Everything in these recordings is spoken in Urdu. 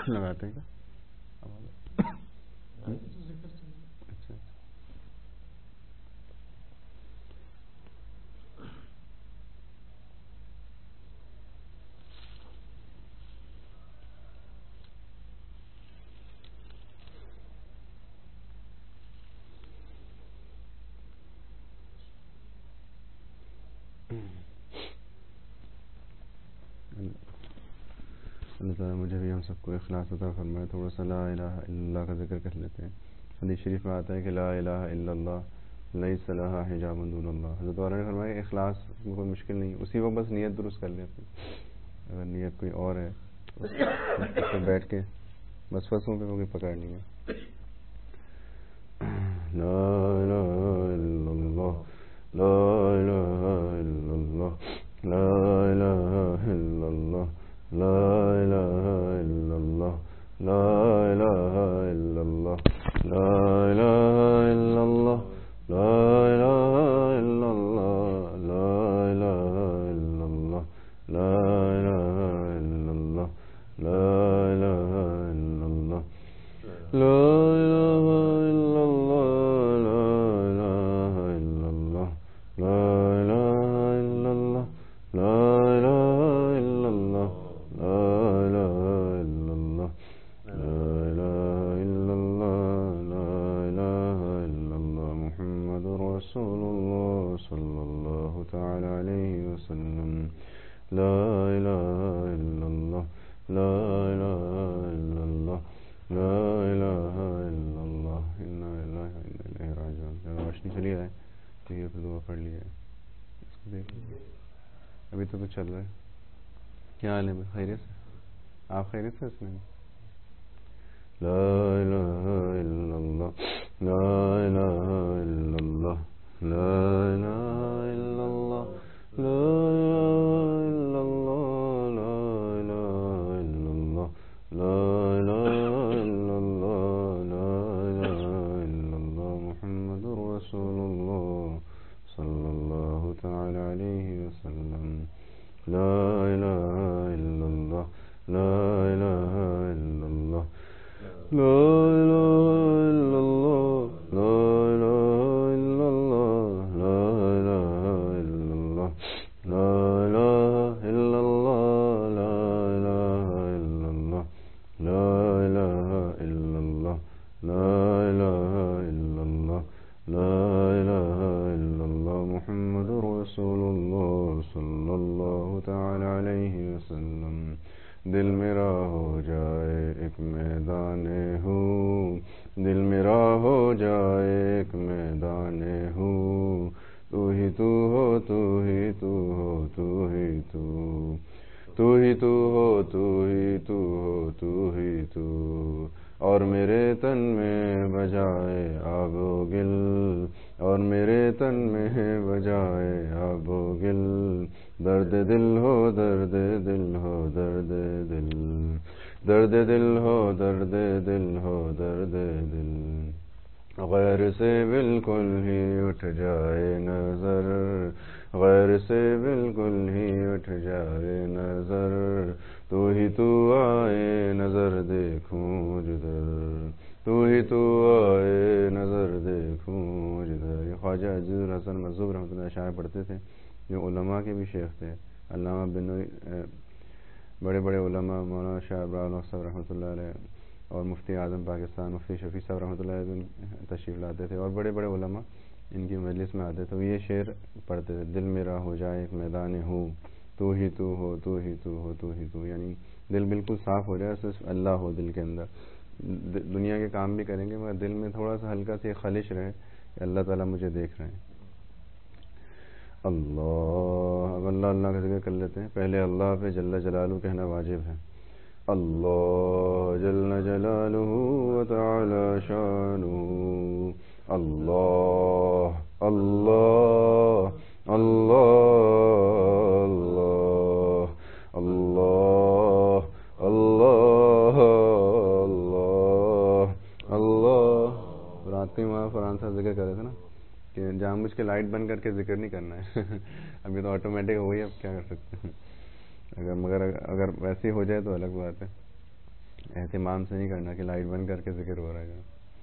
لگاتے ہیں کیا؟ اچھا اللہ تعالیٰ مجھے بھی ہم سب کو اخلاص عطا فرمائے. تھوڑا سا لا الہ الا اللہ کا ذکر کر لیتے ہیں. حدیث شریف میں آتا ہے کہ لا الہ الا اللہ لیس لہا حجاب دون اللہ. حضرت والا نے فرمایا کہ اخلاص میں کوئی مشکل نہیں, اسی وقت بس نیت درست کر لیں اپنی. اگر نیت کوئی اور ہے تو بیٹھ کے بس فصوں پہ کوئی پکڑنی ہے. لا الہ الا اللہ لا الہ الا اللہ لا الہ الا اللہ لا الہ الا اللہ لا الہ الا اللہ لا الہ الا اللہ لا الہ الا اللہ لا الہ الا اللہ لا الہ الا اللہ لا الہ الا اللہ لا الہ الا اللہ لا الہ الا اللہ لا الہ الا اللہ لا الہ الا اللہ رسول اللہ صلی اللہ تعالی علیہ وسلم. لا الہ الا اللہ لا الہ الا اللہ لا الہ الا اللہ. انا للہ و انا الیہ راجعون. روشنی چلی آئے تو یہ پھر دعا پڑھ لیا ہے. اس کو دیکھ لیجیے ابھی تو کچھ چل رہا ہے. کیا حال ہے؟ خیریت سے آپ؟ خیریت سے اس میں لا الہ الا اللہ لا الہ الا اللہ لا الہ الا اللہ لا الہ الا اللہ لا الہ الا اللہ لا الہ الا اللہ لا الہ الا اللہ محمد رسول اللہ صلی اللہ تعالی علیہ وسلم. لا الہ الا اللہ لا الہ الا اللہ لا الہ الا اللہ لا الہ الا اللہ لا الہ الا اللہ لا الہ الا اللہ لا الہ الا اللہ لا الہ الا اللہ لا الہ الا اللہ لا الہ الا اللہ محمد رسول اللہ صلی اللہ تعالی علیہ وسلم. دل میرا ہو جائے ایک میدان ہوں دل میرا ہو جائے ایک میدان ہوں تو ہی تو ہو تو ہی تو ہو تو ہی تو تو ہی تو ہو تو ہی تو ہو تو ہی تو. اور میرے تن میں بجائے آب و گل اور میرے تن میں بجائے آب و گل درد دل ہو درد دل ہو درد دل درد دل ہو درد دل ہو درد دل. غیر سے بالکل ہی اٹھ جائے نظر غیر سے بالکل ہی اٹھ جائے نظر تو ہی تو آئے نظر دیکھوں جدھر تو ہی تو آئے نظر دیکھوں جدھر. یہ خواجہ عزیز الحسن مظہوب رحمۃ اللہ شاعر پڑھتے تھے جو علماء کے بھی شیخ تھے. علامہ بنوئی بڑے بڑے علماء مولانا شاہ ابراہیم صاحب رحمۃ اللہ علیہ اور مفتی اعظم پاکستان مفتی شفیع صاحب رحمۃ اللہ علیہ تشریف لاتے تھے اور بڑے بڑے علماء ان کی مجلس میں آتے تھے. یہ شعر پڑھتے تھے دل میرا ہو جائے ایک میدان ہوں تو ہی تو ہو تو ہی تو ہو تو ہی تو. یعنی دل بالکل صاف ہو جائے صرف اللہ ہو دل کے اندر. دنیا کے کام بھی کریں گے مگر دل میں تھوڑا سا ہلکا سی خلش رہے کہ اللہ تعالیٰ مجھے دیکھ رہے ہیں. اللہ اب اللہ اللہ کا ذکر کر لیتے ہیں. پہلے اللہ پہ جل جلالہ کہنا واجب ہے. اللہ جل جلالہ و تعالی شانہ اللہ اللہ اللہ اللہ اللہ اللہ اللہ اللہ. رات کو وہاں فرحان صاحب ذکر کر رہے تھے نا کہ جان بوجھ کے لائٹ بند کر کے ذکر نہیں کرنا ہے. ابھی تو آٹومیٹک ہو گئی, اب کیا کر سکتے ہیں. اگر ویسی ہو جائے تو الگ بات ہے. اہتمام سے نہیں کرنا کہ لائٹ بند کر کے ذکر ہو رہا ہے.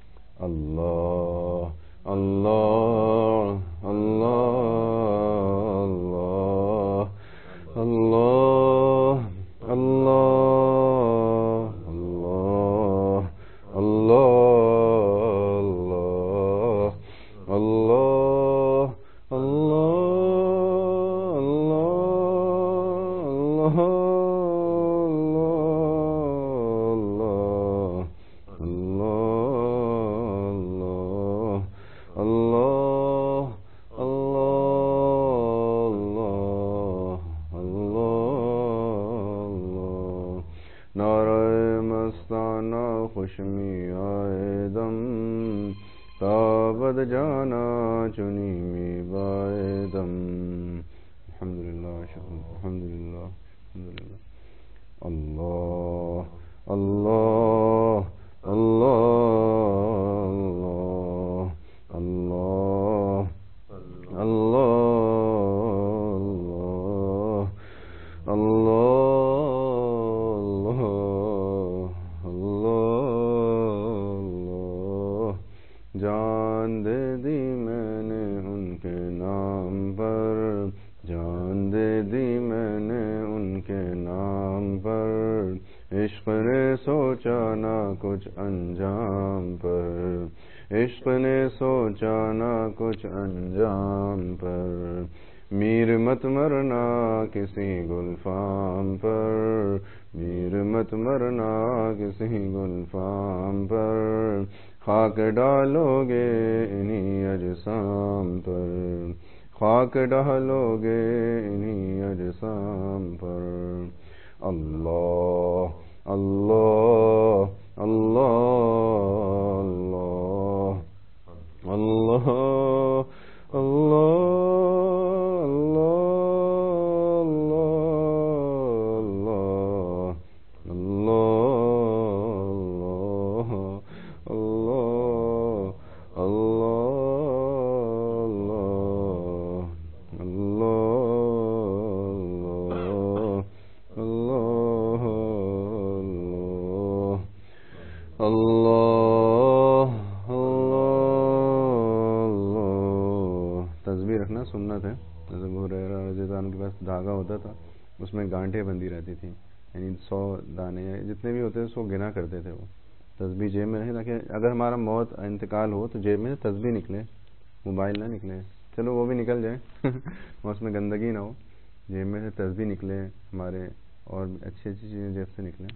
اللہ اللہ اللہ اللہ اللہ اللہ اللہ اللہ اللہ خوشمی آئے دم تابد جانا چنی میں بائے دم. الحمدللہ الحمدللہ الحمدللہ. اللہ اللہ اللہ اللہ اللہ اللہ جان دے دی میں نے ان کے نام پر، جان دے دی میں نے ان کے نام پر، عشق نے سوچا نہ کچھ انجام پر، عشق نے سوچا نہ کچھ انجام پر، میر مت مرنا کسی گلفام پر، میر مت مرنا کسی گلفام پر، خاک ڈالو گے انہی اجسام پر، خاک ڈالو گے انہی اجسام پر. اللہ اللہ اللہ اللہ اللہ تسبیح رکھنا سنت ہے. جیسے ابو ہریرہ رضی اللہ عنہ کے پاس دھاگا ہوتا تھا، اس میں گانٹھیں بندھی رہتی تھیں، یعنی 100 دانے جتنے بھی ہوتے تھے 100 گنا کرتے تھے. وہ تسبیح جیب میں رہے تاکہ اگر ہمارا موت انتقال ہو تو جیب میں تسبیح نکلے، موبائل نہ نکلے. چلو وہ بھی نکل جائے اس میں گندگی نہ ہو، جیب میں سے تسبیح نکلے ہمارے، اور اچھی اچھی چیزیں جیب سے نکلیں.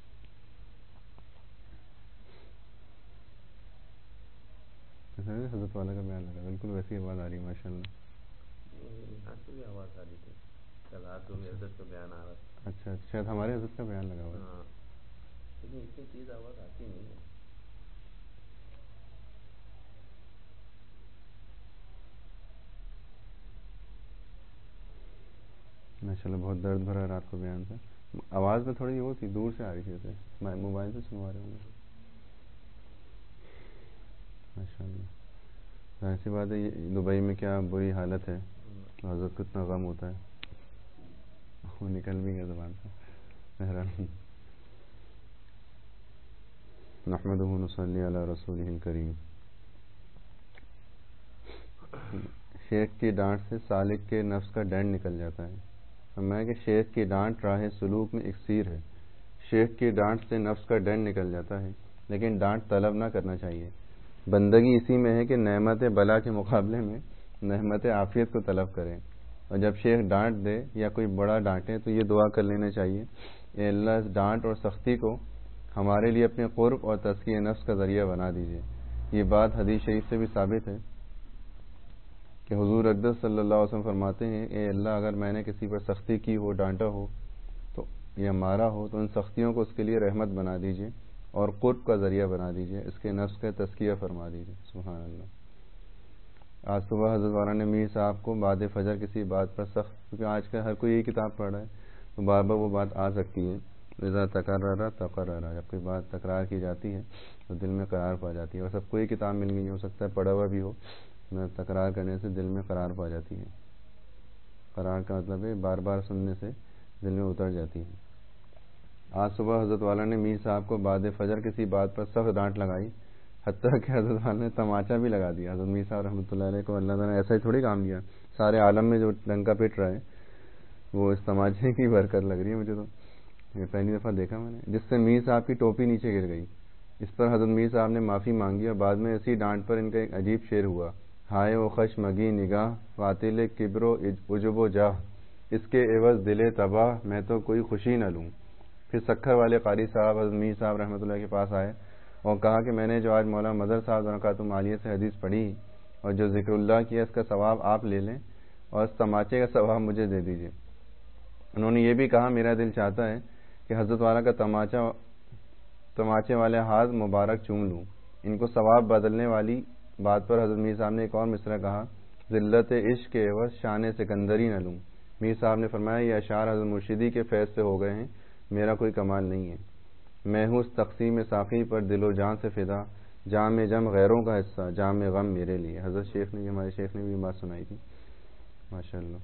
حضرت والا کا بیان لگا، بالکل ویسی آواز آ رہی ہے ماشاء اللہ. آج بھی آواز آ رہی تھی، کل رات کو بھی حضرت کا بیان آ رہا تھا. اچھا شاید ہمارے حضرت کا بیان لگا ہوا ہے. ہاں لیکن اتنی تیز آواز آتی نہیں ہے. ماشاء اللہ بہت درد بھرا رات کو بیان تھا. آواز میں تھوڑی وہ تھی، دور سے آ رہی تھی، جیسے موبائل سے سنوا رہے ہوں گے. ماشاء اللہ ظاہر سی بات ہے دبئی میں کیا بری حالت ہے، حضرت کو اتنا غم ہوتا ہے، وہ نکل بھی گیا زبان سے. بہرحال نحمدہ ونصلی علی رسولہ الکریم. شیخ کی ڈانٹ سے سالک کے نفس کا ڈنڈ نکل جاتا ہے. فرمایا کہ شیخ کی ڈانٹ راہ سلوک میں اکسیر ہے. شیخ کی ڈانٹ سے نفس کا ڈنڈ نکل جاتا ہے، لیکن ڈانٹ طلب نہ کرنا چاہیے. بندگی اسی میں ہے کہ نعمت بلا کے مقابلے میں نعمت عافیت کو طلب کریں. اور جب شیخ ڈانٹ دے یا کوئی بڑا ڈانٹے تو یہ دعا کر لینا چاہیے، اے اللہ اس ڈانٹ اور سختی کو ہمارے لیے اپنے قرب اور تزکیہ نفس کا ذریعہ بنا دیجیے. یہ بات حدیث شریف سے بھی ثابت ہے کہ حضور اقدس صلی اللہ علیہ وسلم فرماتے ہیں، اے اللہ اگر میں نے کسی پر سختی کی ہو، ڈانٹا ہو تو یا مارا ہو تو ان سختیوں کو اس کے لیے رحمت بنا دیجیے اور قرب کا ذریعہ بنا دیجیے، اس کے نفس کا تزکیہ فرما دیجیے. سبحان اللہ. آج صبح حضرت والا نے میر صاحب کو بعد فجر کسی بات پر سخت، کیونکہ آج کل ہر کوئی یہی کتاب پڑھ رہا ہے تو بار بار وہ بات آ سکتی ہے. اذا تکرر تقرر، جب کوئی بات تکرار کی جاتی ہے تو دل میں قرار پا جاتی ہے. اور سب کو یہ کتاب مل گئی، ہو سکتا ہے پڑھا ہوا بھی ہو، تکرار کرنے سے دل میں قرار پا جاتی ہے. قرار کا مطلب ہے بار بار سننے سے دل میں اتر جاتی ہے. آج صبح حضرت والا نے میر صاحب کو بعد فجر کسی بات پر سخت ڈانٹ لگائی، حتیٰ کہ حضرت والا نے تماچا بھی لگا دیا۔ حضرت میر صاحب رحمۃ اللہ علیہ کو اللہ تعالیٰ نے ایسا ہی تھوڑی کام دیا، سارے عالم میں جو ڈنکا پٹ رہا ہے وہ اس تماچے کی برکت لگ رہی ہے مجھے، تو یہ پہلی دفعہ دیکھا میں نے، جس سے میر صاحب کی ٹوپی نیچے گر گئی۔ اس پر حضرت میر صاحب نے معافی مانگی اور بعد میں اسی ڈانٹ پر ان کا ایک عجیب شعر ہوا: ہائے و خش مگی نگاہ قاتل کبر و عجب و جاہ، اس کے عوض دل تباہ میں تو کوئی خوشی نہ لوں۔ پھر سکھر والے قاری صاحب حضرت میر صاحب رحمۃ اللہ کے پاس آئے اور کہا کہ میں نے جو آج مولانا مظہر صاحب برکاتہم عالیہ سے حدیث پڑھی اور جو ذکر اللہ کیا، اس کا ثواب آپ لے لیں اور اس تماچے کا ثواب مجھے دے دیجیے۔ انہوں نے یہ بھی کہا میرا دل چاہتا ہے کہ حضرت والا کا تماچے والے ہاتھ مبارک چوم لوں۔ ان کو ثواب بدلنے والی بات پر حضرت میر صاحب نے ایک اور مصرع کہا: ذلت عشق کے عوض شان سکندری نہ لوں۔ میر صاحب نے فرمایا یہ اشعار حضرت مرشدی کے فیض سے ہو گئے ہیں، میرا کوئی کمال نہیں ہے۔ میں ہوں اس تقسیم ساقی پر دل و جان سے فدا، جام جم غیروں کا حصہ، جام غم میرے لیے۔ حضرت شیخ نے، ہمارے شیخ نے بھی یہ بات سنائی تھی، ماشاء اللہ۔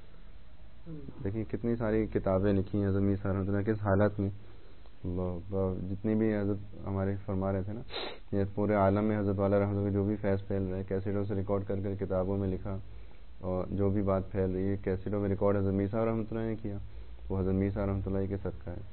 دیکھیں کتنی ساری کتابیں لکھی ہیں حضرت میر صاحب رحمۃ اللہ، کس حالت میں اللہ جتنی بھی حضرت ہمارے فرما رہے تھے نا، یہ پورے عالم میں حضرت والا رحمۃ اللہ جو بھی فیض پھیل رہے ہیں، کیسٹوں سے ریکارڈ کر کر کتابوں میں لکھا، اور جو بھی بات پھیل رہی ہے کیسٹوں میں ریکارڈ حضرت میر صاحب رحمۃ اللہ نے کیا، وہ حضرت میر صاحب رحمۃ اللہ کے صدقہ ہے۔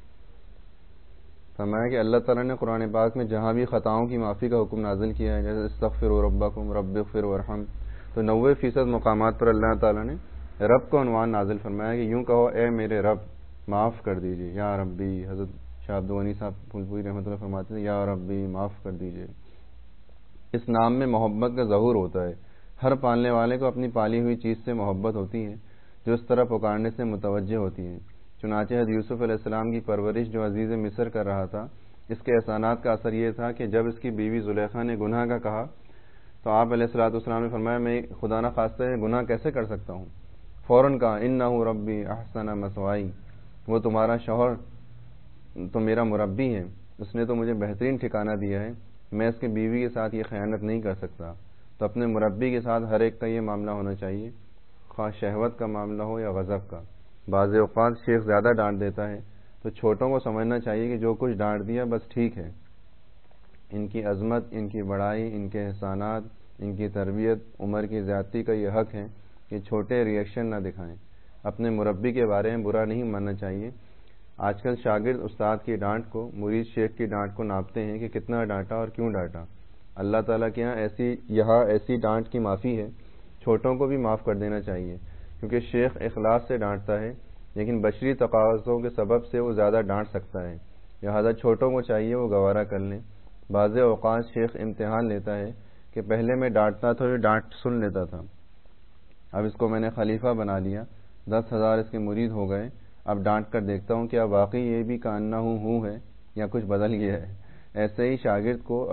فرمایا کہ اللہ تعالیٰ نے قرآن پاک میں جہاں بھی خطاؤں کی معافی کا حکم نازل کیا ہے، جیسے استغفروا ربکم رب اغفر وارحم، تو 90% مقامات پر اللہ تعالیٰ نے رب کو عنوان نازل فرمایا کہ یوں کہو اے میرے رب معاف کر دیجیے، یا ربی۔ حضرت شاہ عبد الغنی صاحب پھولپوری رحمۃ اللہ فرماتے ہیں یا ربی معاف کر دیجیے۔ اس نام میں محبت کا ظہور ہوتا ہے، ہر پالنے والے کو اپنی پالی ہوئی چیز سے محبت ہوتی ہے جو اس طرح پکارنے سے متوجہ ہوتی ہے۔ چنانچہ حضرت یوسف علیہ السلام کی پرورش جو عزیز مصر کر رہا تھا، اس کے احسانات کا اثر یہ تھا کہ جب اس کی بیوی زلیخا نے گناہ کا کہا تو آپ علیہ الصلوۃ والسلام نے فرمایا میں خدا نہ خواستہ گناہ کیسے کر سکتا ہوں، فوراً کہا انہ ربی احسن مثوائی، وہ تمہارا شوہر تو میرا مربی ہے، اس نے تو مجھے بہترین ٹھکانہ دیا ہے، میں اس کے بیوی کے ساتھ یہ خیانت نہیں کر سکتا۔ تو اپنے مربی کے ساتھ ہر ایک کا یہ معاملہ ہونا چاہیے، خواہ شہوت کا معاملہ ہو یا غضب کا۔ بعض اوقات شیخ زیادہ ڈانٹ دیتا ہے تو چھوٹوں کو سمجھنا چاہیے کہ جو کچھ ڈانٹ دیا بس ٹھیک ہے، ان کی عظمت، ان کی بڑائی، ان کے احسانات، ان کی تربیت، عمر کی زیادتی کا یہ حق ہے کہ چھوٹے ریئیکشن نہ دکھائیں۔ اپنے مربی کے بارے میں برا نہیں ماننا چاہیے۔ آج کل شاگرد استاد کی ڈانٹ کو، مرید شیخ کی ڈانٹ کو ناپتے ہیں کہ کتنا ڈانٹا اور کیوں ڈانٹا۔ اللہ تعالیٰ کے یہاں ایسی ڈانٹ کی معافی ہے، چھوٹوں کو بھی معاف کر دینا چاہیے، کیونکہ شیخ اخلاص سے ڈانٹتا ہے لیکن بشری تقاضوں کے سبب سے وہ زیادہ ڈانٹ سکتا ہے، لہذا چھوٹوں کو چاہیے وہ گوارا کر لیں۔ بعض اوقات شیخ امتحان لیتا ہے کہ پہلے میں ڈانٹتا تھا، یہ ڈانٹ سن لیتا تھا، اب اس کو میں نے خلیفہ بنا لیا، 10,000 اس کے مرید ہو گئے، اب ڈانٹ کر دیکھتا ہوں کیا واقعی یہ بھی کاننا ہوں ہے یا کچھ بدل گیا ہے۔ ایسے ہی شاگرد کو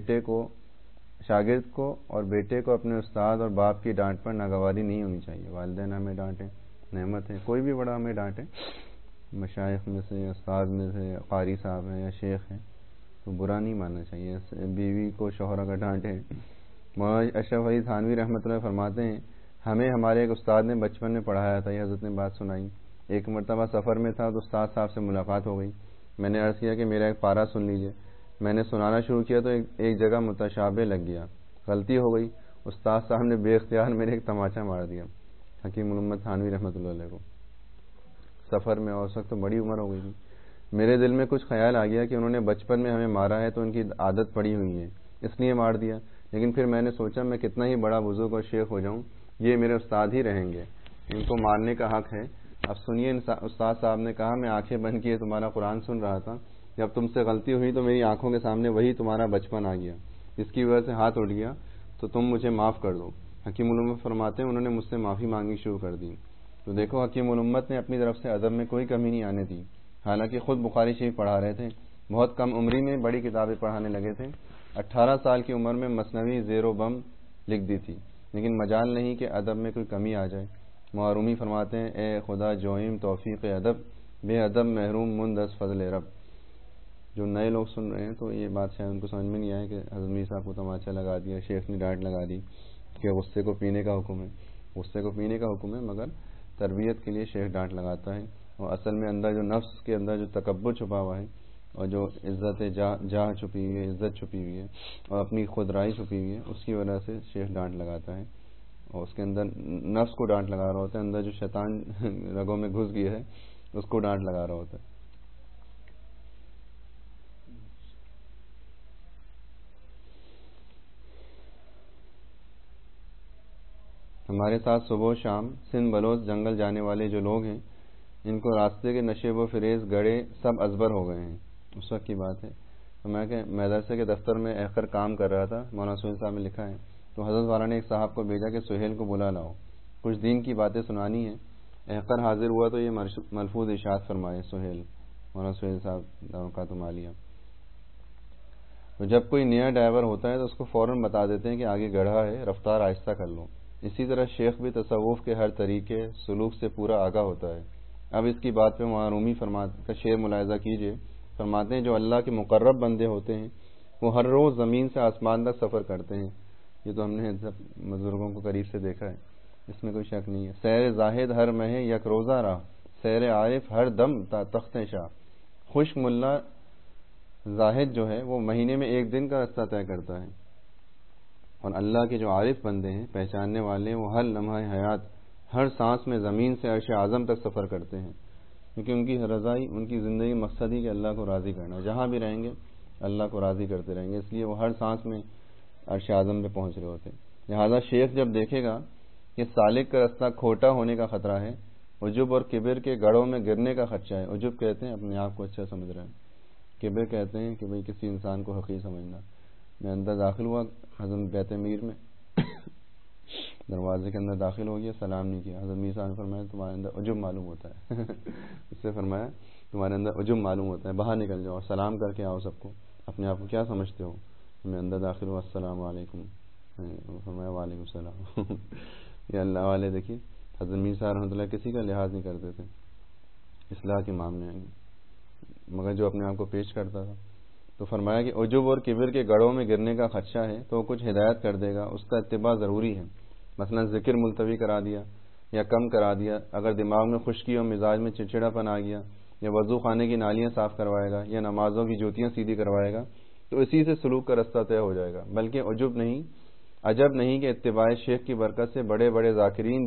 اور بیٹے کو اپنے استاد اور باپ کی ڈانٹ پر ناگواری نہیں ہونی چاہیے۔ والدین ہمیں ڈانٹیں نعمت ہے، کوئی بھی بڑا ہمیں ڈانٹے، مشائخ میں سے، استاد میں سے، قاری صاحب ہیں یا شیخ ہیں، تو برا نہیں ماننا چاہیے۔ بیوی کو شوہر اگر ڈانٹے، مولانا اشرف علی تھانوی رحمۃ اللہ فرماتے ہیں ہمیں ہمارے ایک استاد نے بچپن میں پڑھایا تھا، یہ حضرت نے بات سنائی۔ ایک مرتبہ سفر میں تھا تو استاد صاحب سے ملاقات ہو گئی، میں نے عرض کیا کہ میرا ایک پارہ سن لیجئے۔ میں نے سنانا شروع کیا تو ایک جگہ متشابہ لگ گیا، غلطی ہو گئی، استاد صاحب نے بے اختیار میرے ایک تماچا مار دیا، حکیم محمد تھانوی رحمۃ اللہ علیہ کو، سفر میں، اور اس وقت تو بڑی عمر ہو گئی تھی۔ میرے دل میں کچھ خیال آ گیا کہ انہوں نے بچپن میں ہمیں مارا ہے تو ان کی عادت پڑی ہوئی ہے اس لیے مار دیا، لیکن پھر میں نے سوچا میں کتنا ہی بڑا بزرگ اور شیخ ہو جاؤں، یہ میرے استاد ہی رہیں گے، ان کو مارنے کا حق ہے۔ اب سنیے، استاد صاحب نے کہا میں آنکھیں بند کیے تمہارا قرآن سن رہا تھا، جب تم سے غلطی ہوئی تو میری آنکھوں کے سامنے وہی تمہارا بچپن آ گیا، جس کی وجہ سے ہاتھ اٹھ گیا، تو تم مجھے معاف کر دو۔ حکیم الامت فرماتے ہیں انہوں نے مجھ سے معافی مانگنی شروع کر دی۔ تو دیکھو حکیم الامت نے اپنی طرف سے ادب میں کوئی کمی نہیں آنے دی، حالانکہ خود بخاری شریف پڑھا رہے تھے، بہت کم عمری میں بڑی کتابیں پڑھانے لگے تھے، 18 سال کی عمر میں مثنوی زیر و بم لکھ دی تھی، لیکن مجال نہیں کہ ادب میں کوئی کمی آ جائے۔ معرومی فرماتے ہیں اے خدا جوئم توفیق ادب، بے ادب محروم مند از فضل رب۔ جو نئے لوگ سن رہے ہیں تو یہ بات شاید ان کو سمجھ میں نہیں آئے کہ حضرت میر صاحب کو تماچا لگا دیا، شیخ نے ڈانٹ لگا دی کہ غصے کو پینے کا حکم ہے، غصے کو پینے کا حکم ہے، مگر تربیت کے لیے شیخ ڈانٹ لگاتا ہے۔ اور اصل میں اندر جو نفس کے اندر جو تکبر چھپا ہوا ہے اور جو عزت جاہ چھپی ہوئی ہے، عزت چھپی ہوئی ہے اور اپنی خودرائی چھپی ہوئی ہے، اس کی وجہ سے شیخ ڈانٹ لگاتا ہے اور اس کے اندر نفس کو ڈانٹ لگا رہا ہوتا ہے، اندر جو شیطان رگوں میں گھس گیا ہے اس کو ڈانٹ لگا رہا ہوتا ہے۔ ہمارے ساتھ صبح و شام سندھ بلوچ جنگل جانے والے جو لوگ ہیں، ان کو راستے کے نشیب و فریز گڑے سب ازبر ہو گئے ہیں۔ اس وقت کی بات ہے، تو میں کہ مدرسے کے دفتر میں ایکر کام کر رہا تھا، مولانا سہیل صاحب نے لکھا ہے، تو حضرت والا نے ایک صاحب کو بھیجا کہ سہیل کو بلا لاؤ، کچھ دین کی باتیں سنانی ہیں۔ ایکر حاضر ہوا تو یہ ملفوظ ارشاد فرمائے سہیل، مولانا سہیل صاحب دعوت مالیہ، تو جب کوئی نیا ڈرائیور ہوتا ہے تو اس کو فوراً بتا دیتے ہیں کہ آگے گڑھا ہے، رفتار آہستہ کر لو۔ اسی طرح شیخ بھی تصوف کے ہر طریقے سلوک سے پورا آگاہ ہوتا ہے۔ اب اس کی بات پہ مولانا رومی کا شعر ملاحظہ کیجئے، فرماتے ہیں جو اللہ کے مقرب بندے ہوتے ہیں وہ ہر روز زمین سے آسمان تک سفر کرتے ہیں۔ یہ تو ہم نے بزرگوں کو قریب سے دیکھا ہے، اس میں کوئی شک نہیں ہے۔ سیر زاہد ہر مہ یک روزہ راہ، سیر عارف ہر دم تا تخت شاہ۔ خشک ملا زاہد جو ہے وہ مہینے میں ایک دن کا رستہ طے کرتا ہے، اور اللہ کے جو عارف بندے ہیں، پہچاننے والے، وہ ہر لمحہ حیات، ہر سانس میں زمین سے عرش اعظم تک سفر کرتے ہیں، کیونکہ ان کی رضائی، ان کی زندگی مقصد ہی کہ اللہ کو راضی کرنا، جہاں بھی رہیں گے اللہ کو راضی کرتے رہیں گے، اس لیے وہ ہر سانس میں عرش اعظم پہ پہنچ رہے ہوتے ہیں۔ لہٰذا شیخ جب دیکھے گا کہ سالک کا رستہ کھوٹا ہونے کا خطرہ ہے، عجب اور کبر کے گڑھوں میں گرنے کا خدشہ ہے۔ عجب کہتے ہیں اپنے آپ کو اچھا سمجھ رہے ہیں، کبر کہتے ہیں کہ بھئی کسی انسان کو حقیر سمجھنا۔ میں اندر داخل ہوا حضرت بیت امیر میں، دروازے کے اندر داخل ہو گیا، سلام نہیں کیا، حضرت میر صاحب نے فرمایا تمہارے اندر عجب معلوم ہوتا ہے اس سے فرمایا تمہارے اندر عجب معلوم ہوتا ہے، باہر نکل جاؤ، سلام کر کے آؤ سب کو، اپنے آپ کو کیا سمجھتے ہو؟ میں اندر داخل ہوا، السلام علیکم، فرمایا وعلیکم السلام یہ اللہ والے دیکھیے، حضرت میر صاحب رحمۃ اللہ کسی کا لحاظ نہیں کرتے تھے اصلاح کے معاملے میں، مگر جو اپنے آپ کو پیش کرتا تھا، تو فرمایا کہ عجب اور کبر کے گڑھوں میں گرنے کا خدشہ ہے تو وہ کچھ ہدایت کر دے گا، اس کا اتباع ضروری ہے۔ مثلا ذکر ملتوی کرا دیا یا کم کرا دیا، اگر دماغ میں خشکی اور مزاج میں چڑچڑا پن آ گیا، یا وضو خانے کی نالیاں صاف کروائے گا یا نمازوں کی جوتیاں سیدھی کروائے گا، تو اسی سے سلوک کا رستہ طے ہو جائے گا۔ بلکہ عجب نہیں کہ اتباع شیخ کی برکت سے بڑے بڑے ذاکرین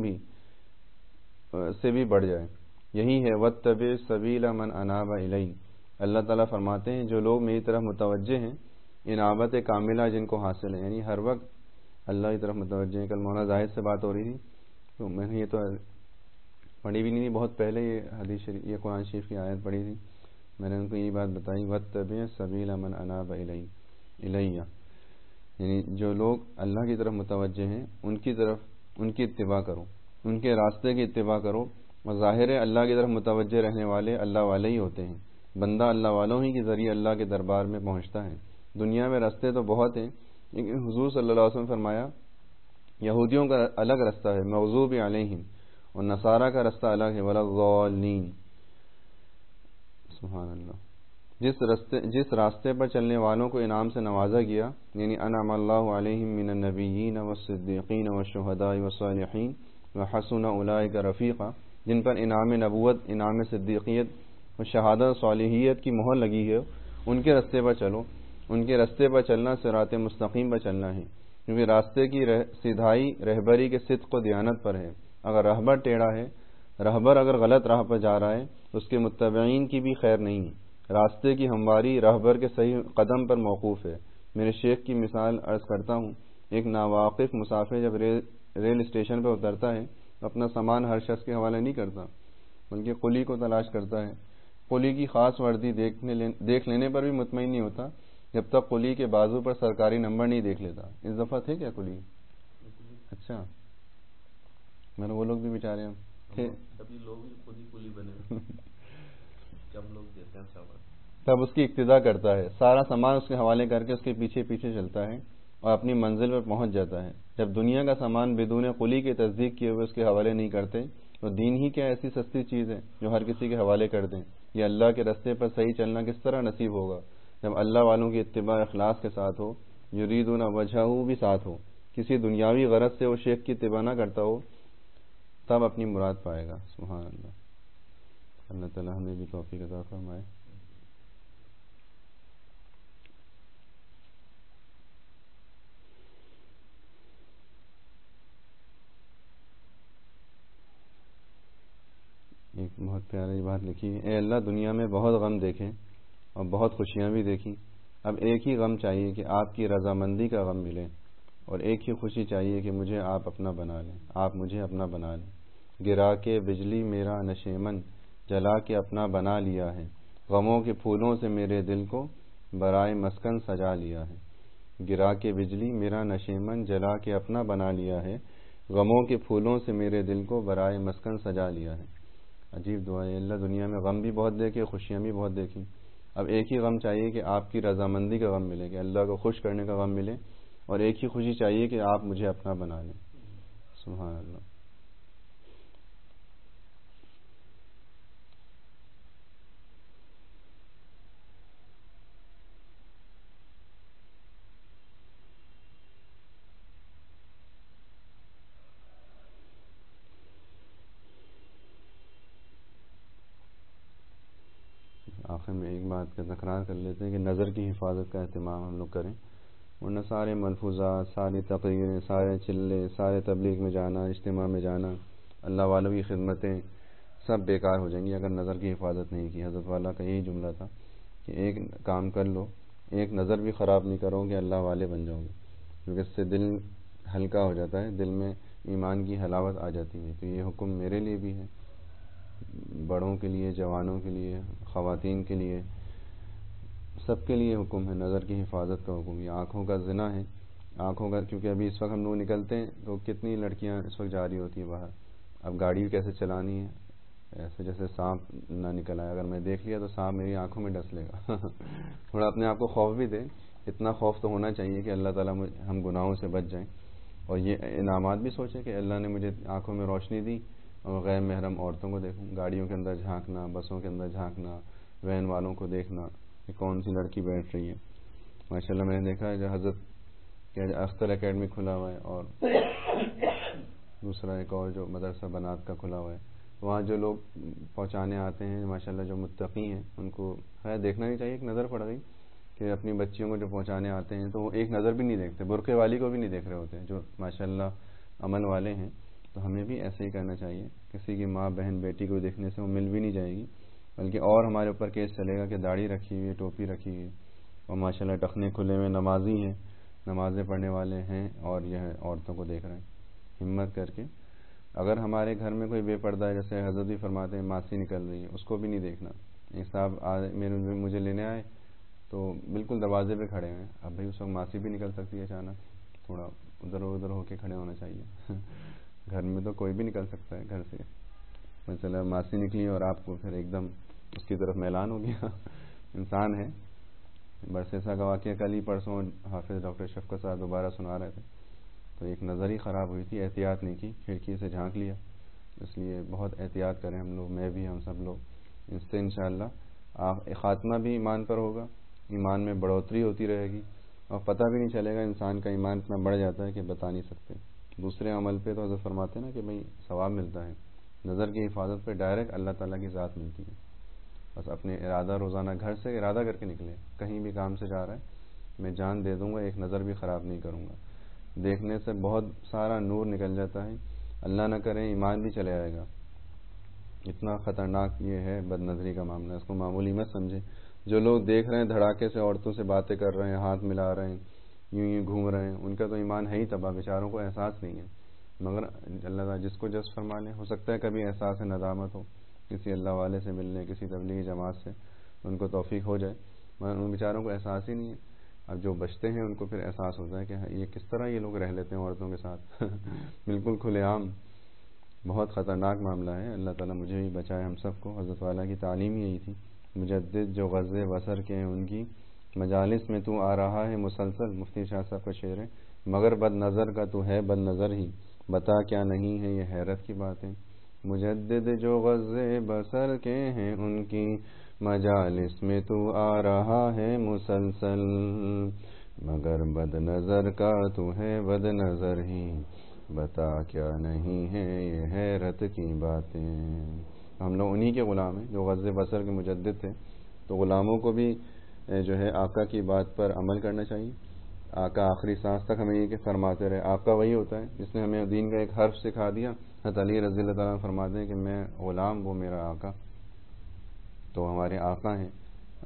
بھی بڑھ جائے۔ یہی ہے واتبع سبیل من اناب الی، اللہ تعالیٰ فرماتے ہیں جو لوگ میری طرف متوجہ ہیں، انابت کاملہ جن کو حاصل ہے، یعنی ہر وقت اللہ کی طرف متوجہ ہیں۔ کل مولانا زاہد سے بات ہو رہی تھی، تو میں نے یہ تو پڑھی بھی نہیں، بہت پہلے یہ حدیث شریف، یہ قرآن شریف کی آیت پڑھی تھی، میں نے ان کو یہ بات بتائی واتبع سبیل من اناب الی، یعنی جو لوگ اللہ کی طرف متوجہ ہیں ان کی اتباع کرو، ان کے راستے کی اتباع کرو، اور ظاہر ہے اللہ کی طرف متوجہ رہنے والے اللہ والے ہی ہوتے ہیں، بندہ اللہ والوں ہی کے ذریعے اللہ کے دربار میں پہنچتا ہے۔ دنیا میں راستے تو بہت ہیں، لیکن حضور صلی اللہ علیہ وسلم فرمایا یہودیوں کا الگ رستہ ہے مغضوب علیہم، اور نصارہ کا رستہ الگ ہے ولا الضالین۔ سبحان اللہ۔ جس راستے پر چلنے والوں کو انعام سے نوازا گیا، یعنی انعم اللہ علیہم من النبیین والصدیقین والشہداء والصالحین وحسن اولئک رفیقا، جن پر انعام نبوت، انعام صدیقیت اور شہادت صالحیت کی مہر لگی ہے، ان کے راستے پر چلو۔ ان کے راستے پر چلنا صراط مستقیم پر چلنا ہے، کیونکہ راستے کی سیدھائی رہبری کے صدق و دیانت پر ہے۔ اگر رہبر ٹیڑھا ہے، رہبر اگر غلط راہ پر جا رہا ہے تو اس کے متبعین کی بھی خیر نہیں ہے۔ راستے کی ہمواری رہبر کے صحیح قدم پر موقوف ہے۔ میرے شیخ کی مثال عرض کرتا ہوں، ایک ناواقف مسافر جب ریل اسٹیشن پر اترتا ہے تو اپنا سامان ہر شخص کے حوالے نہیں کرتا، بلکہ قلی کو تلاش کرتا ہے۔ قلی کی خاص وردی دیکھ لینے پر بھی مطمئن نہیں ہوتا جب تک قلی کے بازو پر سرکاری نمبر نہیں دیکھ لیتا۔ اس دفعہ تھے کیا قلی؟ اچھا، میں نے وہ لوگ بھی بیچارے تھے، سبھی لوگ خود ہی قلی بنے جب لوگ دیتے ہیں سامان، تب اس کی اقتداء کرتا ہے، سارا سامان اس کے حوالے کر کے اس کے پیچھے پیچھے چلتا ہے اور اپنی منزل پر پہنچ جاتا ہے۔ جب دنیا کا سامان بدون قلی کی تصدیق کیے ہوئے اس کے حوالے نہیں کرتے تو دین ہی کیا ایسی سستی چیز ہے جو ہر کسی کے حوالے کر دیں۔ یہ اللہ کے راستے پر صحیح چلنا کس طرح نصیب ہوگا جب اللہ والوں کی اتباع اخلاص کے ساتھ ہو، یریدون وجہہ بھی ساتھ ہو، کسی دنیاوی غرض سے وہ شیخ کی اتباع نہ کرتا ہو، تب اپنی مراد پائے گا۔ سبحان اللہ۔ اللہ تعالیٰ ہمیں بھی توفیق عطا فرمائے. ایک بہت پیاری بات لکھی ہے: اے اللہ، دنیا میں بہت غم دیکھے اور بہت خوشیاں بھی دیکھی، اب ایک ہی غم چاہیے کہ آپ کی رضامندی کا غم ملے، اور ایک ہی خوشی چاہیے کہ مجھے آپ اپنا بنا لیں، آپ مجھے اپنا بنا لیں. گرا کے بجلی میرا نشیمن جلا کے اپنا بنا لیا ہے، غموں کے پھولوں سے میرے دل کو برائے مسکن سجا لیا ہے. گرا کے بجلی میرا نشیمن جلا کے اپنا بنا لیا ہے، غموں کے پھولوں سے میرے دل کو برائے مسکن سجا لیا ہے. عجیب دعا ہے. اللہ، دنیا میں غم بھی بہت دیکھے، خوشیاں بھی بہت دیکھی، اب ایک ہی غم چاہیے کہ آپ کی رضامندی کا غم ملے، کہ اللہ کو خوش کرنے کا غم ملے، اور ایک ہی خوشی چاہیے کہ آپ مجھے اپنا بنا لیں. سبحان اللہ. آخر میں ایک بات کا تکرار کر لیتے ہیں کہ نظر کی حفاظت کا اہتمام ہم لوگ کریں، ورنہ سارے ملفوظات، ساری تقریریں، سارے چلے، سارے تبلیغ میں جانا، اجتماع میں جانا، اللہ والوں کی خدمتیں سب بیکار ہو جائیں گی اگر نظر کی حفاظت نہیں کی. حضرت والا کا یہی جملہ تھا کہ ایک کام کر لو، ایک نظر بھی خراب نہیں کرو گے، اللہ والے بن جاؤ گے، کیونکہ اس سے دل ہلکا ہو جاتا ہے، دل میں ایمان کی حلاوت آ جاتی ہے. تو یہ حکم میرے لیے بھی ہے، بڑوں کے لیے، جوانوں کے لیے، خواتین کے لیے، سب کے لیے حکم ہے. نظر کی حفاظت کا حکم. یہ آنکھوں کا زنا ہے، آنکھوں کا، کیونکہ ابھی اس وقت ہم لوگ نکلتے ہیں تو کتنی لڑکیاں اس وقت جا رہی ہوتی ہیں باہر. اب گاڑی کیسے چلانی ہے، ایسے جیسے سانپ نہ نکل آئے، اگر میں دیکھ لیا تو سانپ میری آنکھوں میں ڈس لے گا. تھوڑا اپنے آپ کو خوف بھی دے، اتنا خوف تو ہونا چاہیے کہ اللہ تعالیٰ ہم گناہوں سے بچ جائیں، اور یہ انعامات بھی سوچیں کہ اللہ نے مجھے آنکھوں میں روشنی دی اور غیر محرم عورتوں کو دیکھوں، گاڑیوں کے اندر جھانکنا، بسوں کے اندر جھانکنا، وین والوں کو دیکھنا کہ کون سی لڑکی بیٹھ رہی ہے. ماشاءاللہ میں نے دیکھا ہے جو حضرت کے اختر اکیڈمی کھلا ہوا ہے، اور دوسرا ایک اور جو مدرسہ بنات کا کھلا ہوا ہے، وہاں جو لوگ پہنچانے آتے ہیں ماشاءاللہ جو متقی ہیں ان کو خیر دیکھنا نہیں چاہیے. ایک نظر پڑ گئی کہ اپنی بچیوں کو جو پہنچانے آتے ہیں تو وہ ایک نظر بھی نہیں دیکھتے، برقعے والی کو بھی نہیں دیکھ رہے ہوتے ہیں جو ماشاءاللہ عمل والے ہیں. تو ہمیں بھی ایسے ہی کرنا چاہیے. کسی کی ماں بہن بیٹی کو دیکھنے سے وہ مل بھی نہیں جائے گی، بلکہ اور ہمارے اوپر کیس چلے گا کہ داڑھی رکھی ہوئی ہے، ٹوپی رکھی ہوئی ہے، اور ماشاءاللہ ٹخنے کھلے ہوئے نمازی ہیں، نمازیں پڑھنے والے ہیں، اور یہ عورتوں کو دیکھ رہے ہیں. ہمت کر کے اگر ہمارے گھر میں کوئی بے پردہ ہے، جیسے حضرت بھی فرماتے ہیں ماسی نکل رہی ہے، اس کو بھی نہیں دیکھنا. ایک صاحب مجھے لینے آئے تو بالکل دروازے پہ کھڑے ہیں. اب بھائی اس وقت ماسی بھی نکل سکتی ہے اچانک، تھوڑا ادھر ادھر ہو کے کھڑے ہونا چاہیے. گھر میں تو کوئی بھی نکل سکتا ہے گھر سے، مثلا ماسی نکلی اور آپ کو پھر ایک دم اس کی طرف میلان ہو گیا. انسان ہے. برسیسا کا واقعہ کل ہی پرسوں حافظ ڈاکٹر شفقت صاحب دوبارہ سنا رہے تھے، تو ایک نظر ہی خراب ہوئی تھی، احتیاط نہیں کی، کھڑکی سے جھانک لیا. اس لیے بہت احتیاط کریں ہم لوگ، میں بھی، ہم سب لوگ. اس سے انشاءاللہ خاتمہ بھی ایمان پر ہوگا، ایمان میں بڑھوتری ہوتی رہے گی، اور پتہ بھی نہیں چلے گا. انسان کا ایمان اتنا بڑھ جاتا ہے کہ بتا نہیں سکتے. دوسرے عمل پہ تو حضرت فرماتے ہیں نا کہ بھئی ثواب ملتا ہے، نظر کی حفاظت پہ ڈائریکٹ اللہ تعالیٰ کی ذات ملتی ہے. بس اپنے ارادہ روزانہ گھر سے ارادہ کر کے نکلے، کہیں بھی کام سے جا رہا ہے میں جان دے دوں گا، ایک نظر بھی خراب نہیں کروں گا. دیکھنے سے بہت سارا نور نکل جاتا ہے، اللہ نہ کرے ایمان بھی چلے آئے گا. اتنا خطرناک یہ ہے بد نظری کا معاملہ، اس کو معمولی مت سمجھے. جو لوگ دیکھ رہے ہیں دھڑاکے سے عورتوں سے باتیں کر رہے ہیں، ہاتھ ملا رہے ہیں، یوں گھوم رہے ہیں، ان کا تو ایمان ہے ہی تباہ، بیچاروں کو احساس نہیں ہے. مگر اللہ تعالیٰ جس کو جس فرما لے، ہو سکتا ہے کبھی احساس ندامت ہو کسی اللہ والے سے ملنے، کسی تبلیغی جماعت سے، ان کو توفیق ہو جائے، مگر ان بیچاروں کو احساس ہی نہیں ہے. اب جو بچتے ہیں ان کو پھر احساس ہوتا ہے کہ یہ کس طرح یہ لوگ رہ لیتے ہیں عورتوں کے ساتھ. بالکل کھلے عام. بہت خطرناک معاملہ ہے. اللہ تعالیٰ مجھے بھی بچائے ہم سب کو. حضرت والا کی تعلیم یہی تھی، مجدد جو غزے بسر کے ہیں ان کی مجالس میں تو آ رہا ہے مسلسل. مفتی شاہ صاحب کا شعر ہے. مگر بد نظر کا تو ہے بد نظر ہی، بتا کیا نہیں ہے یہ حیرت کی باتیں. مجدد جو غزے بسر کے ہیں ان کی مجالس میں تو آ رہا ہے مسلسل، مگر بد نظر کا تو ہے بد نظر ہی، بتا کیا نہیں ہے یہ حیرت کی باتیں. تو ہم لوگ انہی کے غلام ہیں جو غض بصر کے مجدد تھے. تو غلاموں کو بھی جو ہے آقا کی بات پر عمل کرنا چاہیے. آقا آخری سانس تک ہمیں یہ کہ فرماتے رہے. آقا وہی ہوتا ہے جس نے ہمیں دین کا ایک حرف سکھا دیا. حضرت علی رضی اللہ تعالیٰ فرماتے ہیں کہ میں غلام وہ میرا آقا. تو ہمارے آقا ہیں.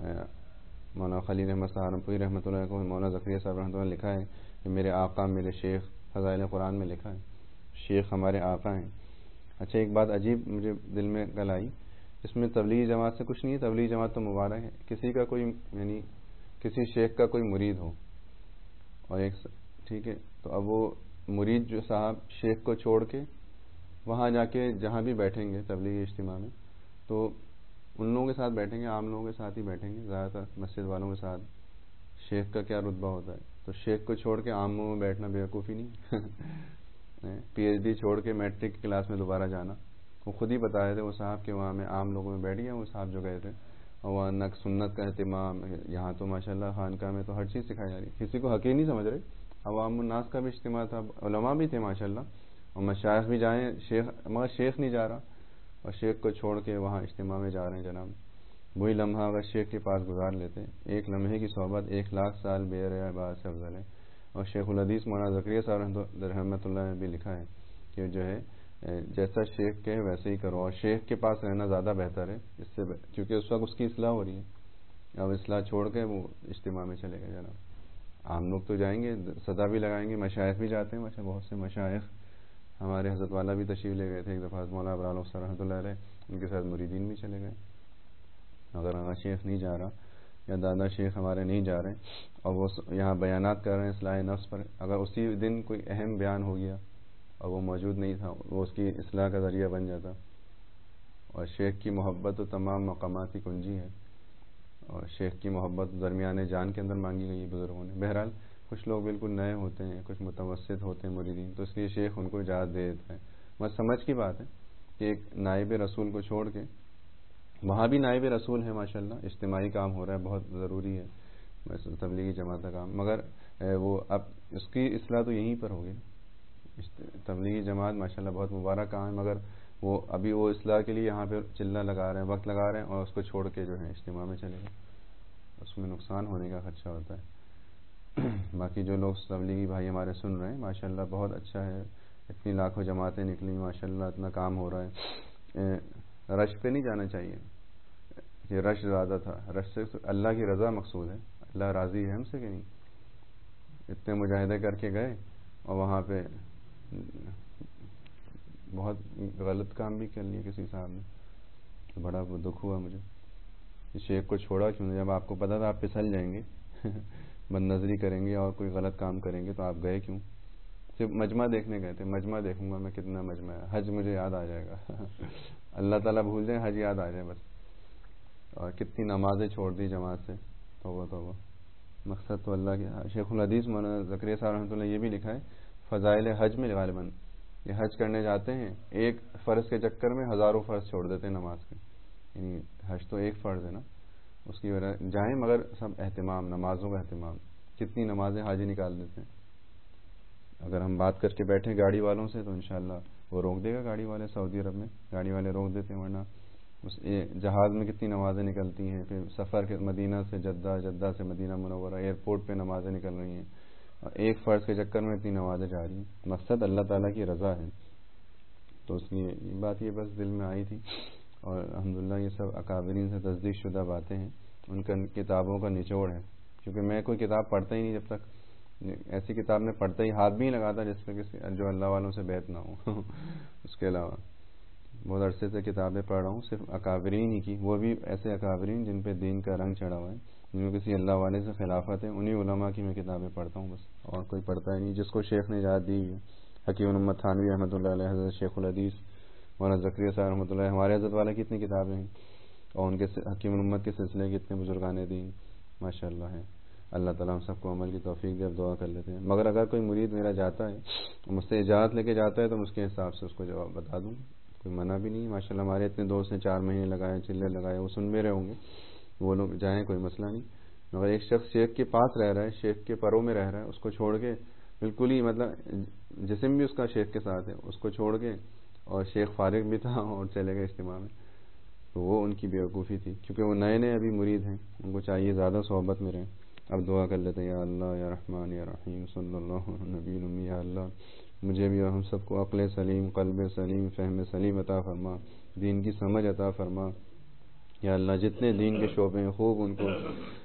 مولانا خلیل احمد سہارنپوری رحمۃ اللہ کو مولانا زکریا صاحب رحمۃ اللہ نے لکھا ہے کہ میرے آقا میرے شیخ. فضائل قرآن میں لکھا ہے شیخ ہمارے آقا ہیں. اچھا ایک بات عجیب مجھے دل میں کل آئی. اس میں تبلیغی جماعت سے کچھ نہیں ہے. تبلیغی جماعت تو مبارک ہے. کسی کا کوئی یعنی کسی شیخ کا کوئی مرید ہو اور ایک ٹھیک ہے تو اب وہ مرید جو صاحب شیخ کو چھوڑ کے وہاں جا کے جہاں بھی بیٹھیں گے تبلیغی اجتماع میں تو ان لوگوں کے ساتھ بیٹھیں گے. عام لوگوں کے ساتھ ہی بیٹھیں گے. زیادہ تر مسجد والوں کے ساتھ شیخ کا کیا رتبہ ہوتا ہے. تو شیخ کو چھوڑ کے عاموں میں بیٹھنا بیوقوفی نہیں. پی ایچ ڈی چھوڑ کے میٹرک کی کلاس میں دوبارہ جانا. وہ خود ہی بتا رہے تھے وہ صاحب کہ وہاں میں عام لوگوں میں بیٹھ گیا. وہ صاحب جو گئے تھے اور وہاں نق سنت کا اہتمام. یہاں تو ماشاء اللہ خانقاہ میں تو ہر چیز سکھائی جا رہی. کسی کو حقیر نہیں سمجھ رہے. عوام الناس کا بھی اجتماع تھا. علماء بھی تھے ماشاء اللہ اور مشائخ بھی جائیں. مگر شیخ نہیں جا رہا اور شیخ کو چھوڑ کے وہاں اجتماع میں جا رہے ہیں. جناب وہی لمحہ اگر شیخ کے پاس گزار لیتے ایک لمحے کی صحبت 1,00,000 سال بے ریا بات سے افضل ہے. اور شیخ الحدیث مولانا زکریا صاحب رحمۃ اللہ نے بھی لکھا ہے کہ جو ہے جیسا شیخ کہے ویسے ہی کرو. اور شیخ کے پاس رہنا زیادہ بہتر ہے اس سے کیونکہ اس وقت اس کی اصلاح ہو رہی ہے. اب اصلاح چھوڑ کے وہ اجتماع میں چلے گئے. جناب عام لوگ تو جائیں گے صدا بھی لگائیں گے. مشائخ بھی جاتے ہیں. ماشاء بہت سے مشائخ ہمارے حضرت والا بھی تشریف لے گئے تھے ایک دفعہ. مولانا ابرال افسر رحمۃ اللہ علیہ ان کے ساتھ مریدین بھی چلے گئے. اگر آغا شیخ نہیں جا رہا یا دادا شیخ ہمارے نہیں جا رہے اور وہ یہاں بیانات کر رہے ہیں اصلاح نفس پر, اگر اسی دن کوئی اہم بیان ہو گیا اور وہ موجود نہیں تھا وہ اس کی اصلاح کا ذریعہ بن جاتا. اور شیخ کی محبت تو تمام مقامات کی کنجی ہے. اور شیخ کی محبت درمیان جان کے اندر مانگی گئی ہے بزرگوں نے. بہرحال کچھ لوگ بالکل نئے ہوتے ہیں کچھ متوسط ہوتے ہیں مریدین تو اس لیے شیخ ان کو اجازت دے دیتا ہے. بس سمجھ کی بات ہے کہ ایک نائب رسول کو چھوڑ کے وہاں بھی نائب رسول ہے ماشاء اللہ. اجتماعی کام ہو رہا ہے بہت ضروری ہے تبلیغی جماعت کا کام. مگر وہ اب اس کی اصلاح تو یہیں پر ہوگی. تبلیغی جماعت ماشاء اللہ بہت مبارک کام ہے مگر وہ ابھی وہ اصلاح کے لیے یہاں پہ چلہ لگا رہے ہیں وقت لگا رہے ہیں اور اس کو چھوڑ کے جو ہے اجتماع میں چلے گئے. اس میں نقصان ہونے کا خدشہ ہوتا ہے. باقی جو لوگ تبلیغی بھائی ہمارے سن رہے ہیں ماشاء اللہ بہت اچھا ہے. اتنی لاکھوں جماعتیں نکلی ماشاء اللہ اتنا کام ہو رہا ہے. رش پہ نہیں جانا چاہیے کہ رش زیادہ تھا. رش سے اللہ کی رضا مقصود ہے. اللہ راضی ہے ہم سے کہ نہیں. اتنے مجاہدے کر کے گئے اور وہاں پہ بہت غلط کام بھی کر لیا کسی صاحب نے. بڑا دکھ ہوا مجھے. شیخ کو چھوڑا کیوں. جب آپ کو پتا تھا آپ پھسل جائیں گے بد نظری کریں گے اور کوئی غلط کام کریں گے تو آپ گئے کیوں. صرف مجمع دیکھنے گئے تھے. مجمع دیکھوں گا میں کتنا مجمع ہے. حج مجھے یاد آ جائے گا. اللہ تعالیٰ بھول جائیں حج یاد آ جائے بس. اور کتنی نمازیں چھوڑ دی جماعت سے. توبہ توبہ. مقصد تو اللہ کے. شیخ الحدیث مولانا زکریا صاحب رحمۃ اللہ یہ بھی لکھا ہے فضائل حج میں غالباً یہ حج کرنے جاتے ہیں ایک فرض کے چکر میں ہزاروں فرض چھوڑ دیتے ہیں نماز کے. یعنی حج تو ایک فرض ہے نا اس کی وجہ جائیں مگر سب اہتمام نمازوں کا اہتمام. کتنی نمازیں حاجی نکال دیتے ہیں. اگر ہم بات کر کے بیٹھیں گاڑی والوں سے تو انشاءاللہ وہ روک دے گا. گاڑی والے سعودی عرب میں گاڑی والے روک دیتے ہیں. ورنہ اس جہاز میں کتنی نمازیں نکلتی ہیں. پھر سفر کے مدینہ سے جدہ جدہ سے مدینہ منورہ ایئرپورٹ پہ نمازیں نکل رہی ہیں. ایک فرض کے چکر میں اتنی نمازیں جا رہی ہیں. مقصد اللہ تعالیٰ کی رضا ہے. تو اس لیے یہ بات یہ بس دل میں آئی تھی. اور الحمدللہ یہ سب اکابرین سے تصدیق شدہ باتیں ہیں. ان کا کتابوں کا نچوڑ ہے. کیونکہ میں کوئی کتاب پڑھتا ہی نہیں جب تک ایسی کتاب میں پڑھتا ہی ہاتھ بھی نہیں لگاتا جس پہ کسی جو اللہ والوں سے بیعت نہ ہو. اس کے علاوہ بہت عرصے سے کتابیں پڑھ رہا ہوں صرف اکابرین ہی کی. وہ بھی ایسے اکابرین جن پہ دین کا رنگ چڑھا ہوا ہے جن کو کسی اللہ والے سے خلافت ہے. انہی علماء کی میں کتابیں پڑھتا ہوں بس. اور کوئی پڑھتا ہی نہیں. جس کو شیخ نے اجازت دی ہے حکیم الامت تھانوی رحمۃ اللہ علیہ حضرت شیخ الحدیث مولانا زکریا صاحب رحمۃ اللہ ہمارے حضرت والے کی اتنی کتابیں ہیں اور ان کے حکیم الامت کے سلسلے کے اتنے بزرگان دین ماشاء اللہ ہیں. اللہ تعالیٰ ہم سب کو عمل کی توفیق دے. اب دعا کر لیتے ہیں. مگر اگر کوئی مرید میرا جاتا ہے مجھ سے اجازت لے کے جاتا ہے تو اس کے حساب سے اس کو جواب بتا دوں. کوئی منع بھی نہیں. ماشاء اللہ ہمارے اتنے دوست ہیں 4 مہینے لگائے چلے لگائے وہ سن بھی رہے ہوں گے. وہ لوگ جائیں کوئی مسئلہ نہیں. مگر ایک شخص شیخ کے پاس رہ رہا ہے شیخ کے پروں میں رہ رہا ہے اس کو چھوڑ کے بالکل ہی مطلب جسم بھی اس کا شیخ کے ساتھ ہے اس کو چھوڑ کے اور شیخ فارغ بھی تھا اور چلے گئے اجتماع میں تو وہ ان کی بیوقوفی تھی، کیونکہ وہ نئے نئے ابھی مرید ہیں، ان کو چاہیے زیادہ صحبت میں رہیں۔ اب دعا کر لیتے ہیں، یا اللہ یا رحمان یا رحیم صلی اللہ علیہ نبی الامی، یا اللہ مجھے بھی اور ہم سب کو عقل سلیم، قلب سلیم، فہم سلیم عطا فرما، دین کی سمجھ عطا فرما۔ یا اللہ جتنے دین کے شعبے ہیں خوب ان کو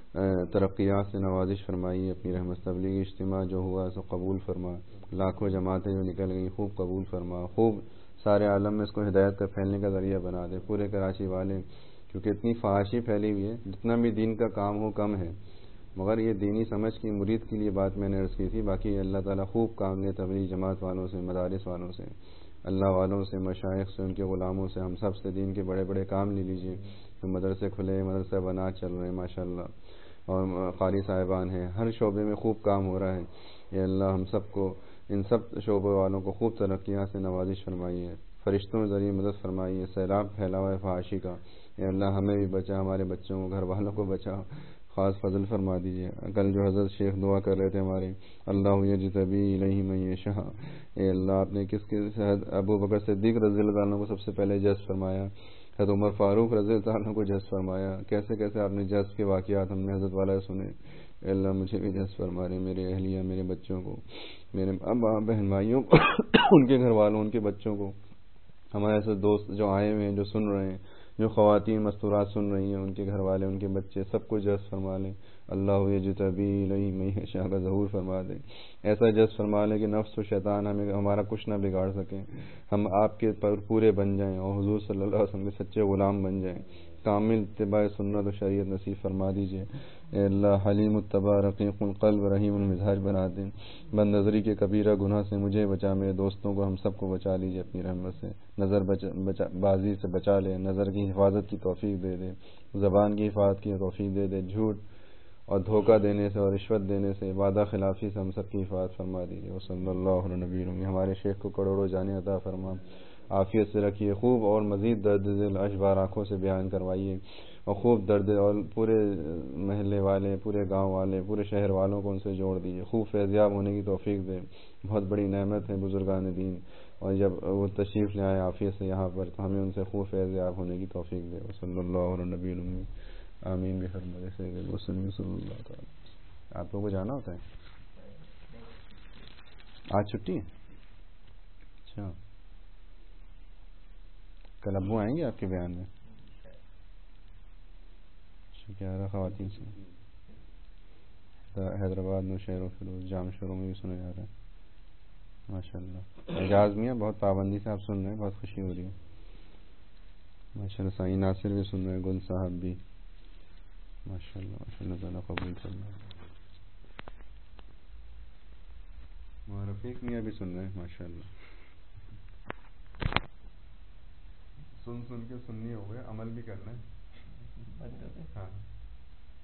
ترقیات سے نوازش فرمائی، اپنی رحمت۔ تبلیغی اجتماع جو ہوا سو قبول فرما، لاکھوں جماعتیں جو نکل گئیں خوب قبول فرما، خوب سارے عالم میں اس کو ہدایت کا پھیلنے کا ذریعہ بنا دے۔ پورے کراچی والے، کیونکہ اتنی فحاشی پھیلی ہوئی ہے، جتنا بھی دین کا کام ہو کم ہے، مگر یہ دینی سمجھ کی مرید کے لیے بات میں نے عرض کی تھی۔ باقی اللہ تعالیٰ خوب کام لے تبلیغ جماعت والوں سے، مدارس والوں سے، اللہ والوں سے، مشائخ سے، ان کے غلاموں سے، ہم سب سے دین کے بڑے بڑے کام لے لیجئے۔ مدرسے کھلے، مدرسہ بنا چل رہے ہیں ماشاءاللہ، اور قاری صاحبان ہیں، ہر شعبے میں خوب کام ہو رہا ہے۔ یا اللہ ہم سب کو، ان سب شعبے والوں کو خوب ترقیات سے نوازش فرمائیے، فرشتوں کے ذریعے مدد فرمائیے، سیلاب پھیلا ہوا ہے فحاشی کا، یا اللہ ہمیں بھی بچا، ہمارے بچوں کو، گھر والوں کو بچا، خاص فضل فرما دیجیے۔ کل جو حضرت شیخ دعا کر رہے تھے ہمارے، اللہ یجتبی الیہ من یشاء، اے اللہ آپ نے کس کے ابو بکر صدیق رضی اللہ عنہ کو سب سے پہلے جذب فرمایا، حضرت عمر فاروق رضی اللہ عنہ کو جذب فرمایا، کیسے کیسے آپ نے جذب کے واقعات ہم نے حضرت والا سنے۔ اے اللہ مجھے بھی جذب فرما رہے، میرے اہلیہ، میرے بچوں کو، میرے ابا بہن بھائیوں کو، ان کے گھر والوں، ان کے بچوں کو، ہمارے ایسے دوست جو آئے ہوئے ہیں، جو سن رہے ہیں، جو خواتین مستورات سن رہی ہیں، ان کے گھر والے، ان کے بچے، سب کو جذب فرما لیں۔ اللہ یجتبی الیہ من یشاء کا ظہور فرما دے، ایسا جذب فرما لے کہ نفس و شیطان ہمیں ہمارا کچھ نہ بگاڑ سکیں، ہم آپ کے پورے بن جائیں اور حضور صلی اللہ علیہ وسلم کے سچے غلام بن جائیں۔ کامل اتباع سنت و شریعت نصیب فرما دیجئے۔ اے اللہ حلیم الطبع، رقیق القلب، رحیم المزاج بنا دیں۔ بد نظری کے کبیرہ گناہ سے مجھے بچا، میرے دوستوں کو، ہم سب کو بچا لیجئے اپنی رحمت سے۔ نظر بازی سے بچا لے، نظر کی حفاظت کی توفیق دے دے، زبان کی حفاظت کی توفیق دے دے، جھوٹ اور دھوکہ دینے سے اور رشوت دینے سے، وعدہ خلافی سے ہم سب کی حفاظت فرما دیجیے۔ وصلی اللہ علیہ نبی الامی، ہمارے شیخ کو کروڑوں جانے عطا فرما، عافیت سے رکھیے، خوب اور مزید درد دل اشبار آنکھوں سے بیان کروائیے، اور خوب درد، اور پورے محلے والے، پورے گاؤں والے، پورے شہر والوں کو ان سے جوڑ دیجیے، خوب فیضیاب ہونے کی توفیق دے۔ بہت بڑی نعمت ہے بزرگان دین، اور جب وہ تشریف لے آئے عافیت سے یہاں پر، تو ہمیں ان سے خوب فیضیاب ہونے کی توفیق دے۔ وصلی اللہ علیہ نبی الامی، آمین بحرمت سید المرسلین صلی اللہ تعالی۔ آپ لوگوں کو جانا ہوتا ہے؟ آج چھٹی ہے؟ اچھا، کل ابو آئیں گے آپ کے بیان میں؟ کیا رہا خواتین سے حیدرآباد میں شہر و فیروز جام شہروں میں بھی سنا جا رہا ہے ماشاء اللہ۔ اعجاز میاں بہت پابندی سے آپ سن رہے ہیں، بہت خوشی ہو رہی ہے ماشاء اللہ۔ سائیں ناصر بھی سن رہے ہیں، گل صاحب بھی، ماشاء اللہ ماشاء اللہ، تعالیٰ قبول کرنا۔ رفیق میاں بھی سن رہے ہیں ماشاء اللہ، سن کے سننی ہو گئے، عمل بھی کرنا ہے۔ ہاں